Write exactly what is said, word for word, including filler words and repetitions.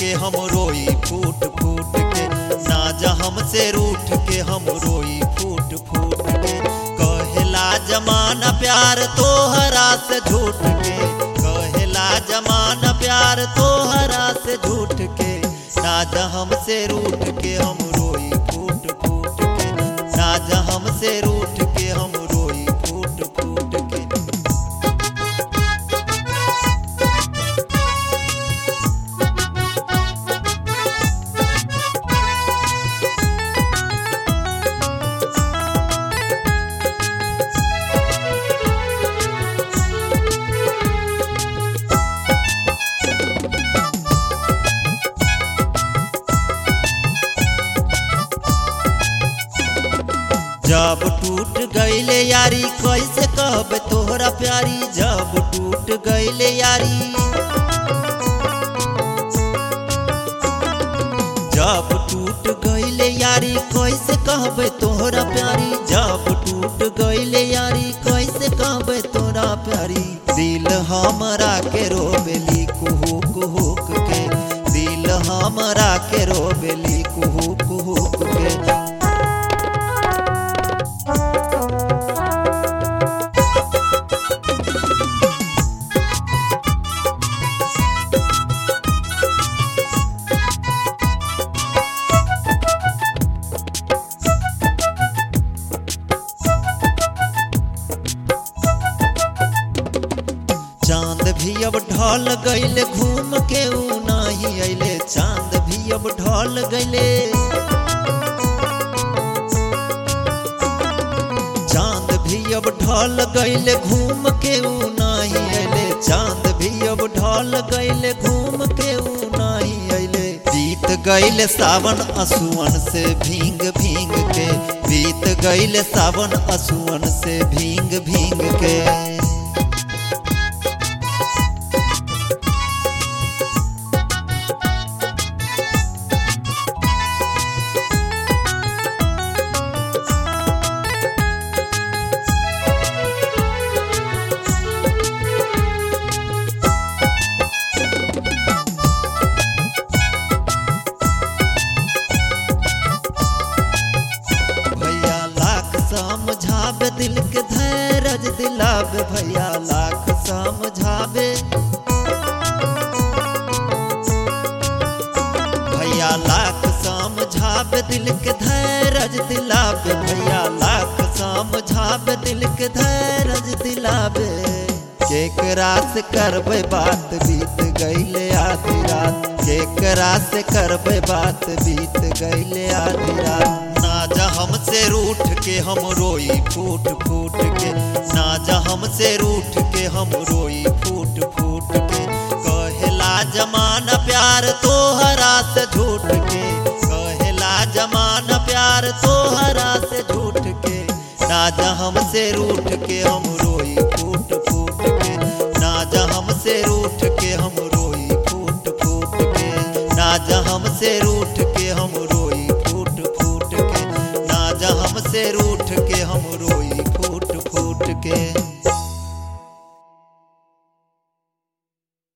के हम रोई फूट फूट के, ना जा हमसे रूठ के हम रोई फूट फूट के। कहेला जमाना प्यार तोहरा से झूठ के, कहेला जमाना प्यार तोहरा से झूठ के, ना जा हमसे रूठ के हम रोई फूट फूट के, ना जा हमसे रूठ के हम रोई फूट फूट के। जब टूट गईले यारी कैसे कहबे तोहरा प्यारी, जब टूट गईले यारी, जब टूट गईले यारी कैसे कहबे तोहरा प्यारी, जब टूट गईले यारी कैसे कहबे तोहरा प्यारी। दिल हमरा के रोबेली कुहू कुहुक के, दिल हमरा के रोबेली कुहू कुहुक के। चांद भी अब ढल गईले घूम के ऊ नाही अइले, चांद भी अब ढल गईले, चांद भी अब ढल गईले घूम के ऊ नाही अइले, चांद भी अब ढल गईले घूम के ऊ नाही अइले। बीत गईले सावन असुअन से भींग भींग के, बीत गईले सावन असुअन से भींग भींग के। समझावे दिल के धैर्य दिलावे, भैया लाख समझावे, भैया लाख समझावे दिल के धैर्य दिलावे, भैया लाख समझावे दिल के धैर्य दिलावे। केकरा से करबे बात बीत गईले आधी रात, केकरा से करबे बात बीत गईले आधी रात। ना जा हमसे रूठ के हम रोई फूट फूट के, ना जा हमसे रूठ के हम रोई फूट फूट के। कहेला जमाना प्यार तोहरा से झूठ के, कहेला जमाना प्यार तोहरा से झूठ के, ना जा हमसे रूठ के हम रोई फूट फूट के, ना जा हमसे रूठ के हम रोई फूट फूट के, ना जा हमसे रूठ के हम रोई फूट फूट के, ना जा हमसे रूठ के हम रोई फूट फूट के।